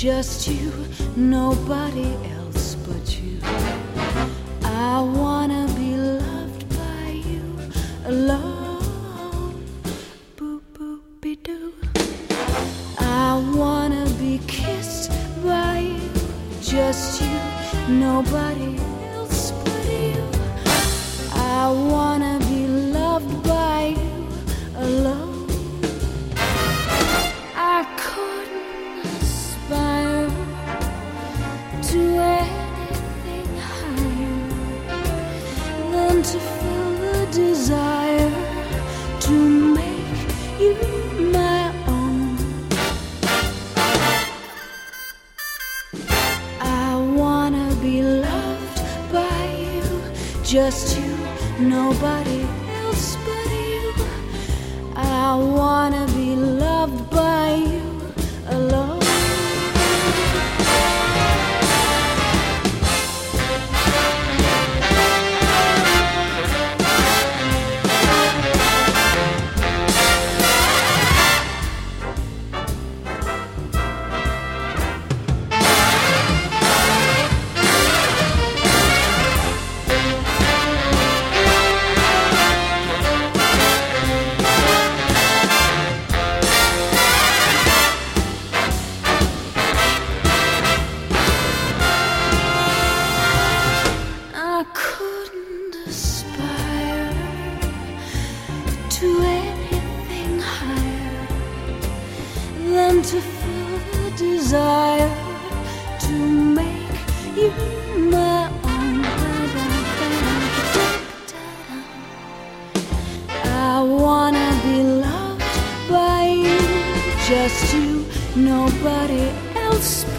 just you, nobody else but you. I wanna be loved by you alone. Boop boop be doo. I wanna be kissed by you, just you, nobody else but you. I wanna be loved by you alone. I couldn't aspire to anything higher than to feel the desire to make you my own. I wanna be loved by you, just you, nobody else but you. I wanna be loved by you alone. I couldn't aspire to anything higher than to feel the desire to make you my own. I wanna be loved by you, just you, nobody else